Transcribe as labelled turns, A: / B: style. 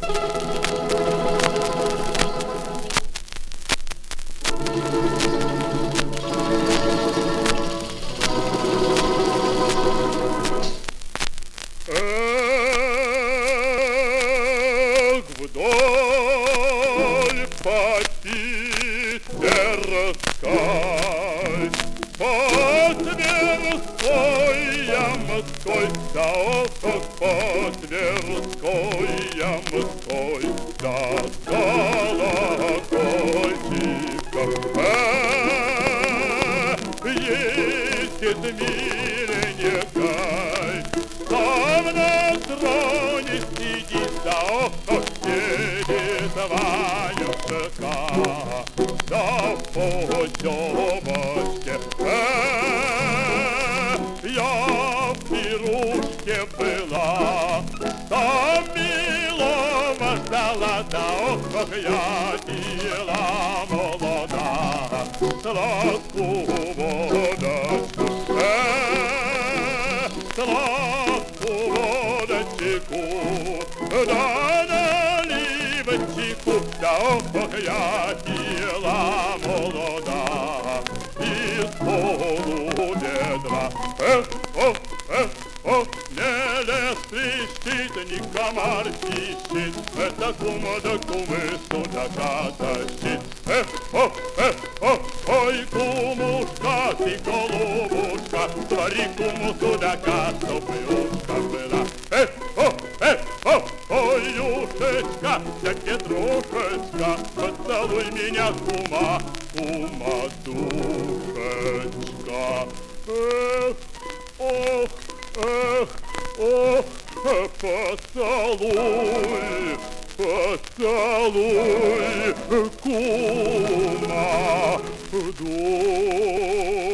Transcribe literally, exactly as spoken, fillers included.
A: Вдоль по Питерской, по Тверской, Ямской, да ох, по Тверской, Ямской, да колокольчиков ездит миленькой, сам на троне сидит, да ох, сидит Ванюшка, да по девочке. Я в пирушке была, там милого ждала, да ох, я пила молода, сладкую водочку, сладкую водочку, да наливочку, да ох, я пила молода, из полубедра. Эх, ох, эх, ох, не лес трещит, ни комар пищит, это кума да кумы судака тащит. Эх, ох, эх, ох, ой, кумушка, ты голубушка, твори куму судака, чтобы ушка была. Эх, ох, эх, ох, ой, ушечка, я Петрушечка, поцелуй меня, кума, кума, душечка. Эх, ох, эх, ох, поцелуй, поцелуй, кума, душу.